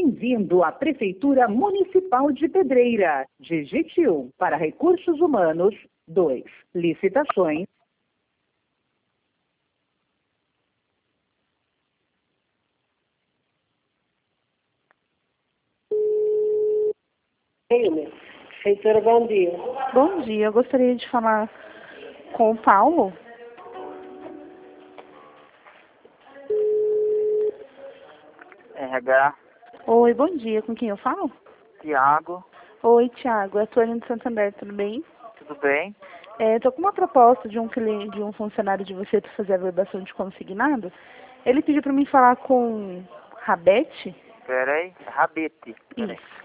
Bem-vindo à Prefeitura Municipal de Pedreira. Digite 1 para recursos humanos, 2, licitações. Prefeitura, bom dia. Bom dia, eu gostaria de falar com o Paulo. RH, Oi, bom dia, com quem eu falo? Tiago, Oi, Thiago, é a Tônia de Santander, tudo bem? tudo bem? Estou com uma proposta de um cliente, de um funcionário de você para fazer a verbação de consignado. Ele pediu para mim falar com Rabete. Peraí, Rabete. Peraí. Isso.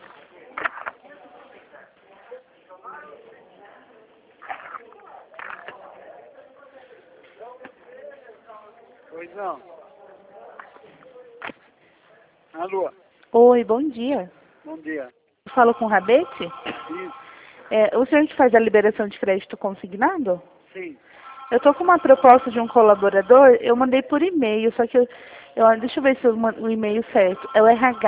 Pois não. Alô, Oi, bom dia. bom dia. Falo com Rabete? Isso, O senhor que faz a liberação de crédito consignado? sim. Eu estou com uma proposta de um colaborador, eu mandei por e-mail, só que deixa eu ver se o e-mail certo. É o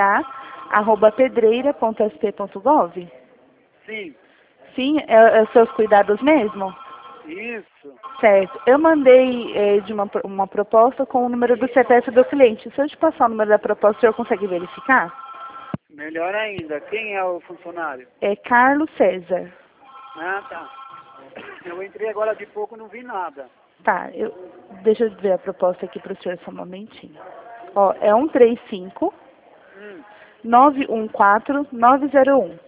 rh@pedreira.sp.gov? Sim, Sim, é os seus cuidados mesmo? isso. Certo. Eu mandei de uma proposta com o número do CPF do cliente. Se eu te passar o número da proposta, o senhor consegue verificar? Melhor ainda. Quem é o funcionário? É Carlos César. Ah, tá. Eu entrei agora de pouco, não vi nada. Tá, deixa eu ver a proposta aqui para o senhor só um momentinho. Ó, é 135 914 901.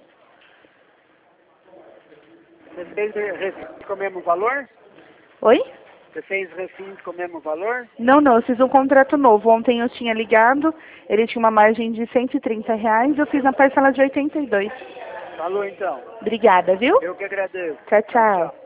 Você fez recinto com o mesmo valor? Oi? Você fez recinto com o mesmo valor? Não, eu fiz um contrato novo. Ontem eu tinha ligado, ele tinha uma margem de R$ 130, eu fiz na parcela de 82. Falou então. Obrigada, viu? Eu que agradeço. Tchau, tchau.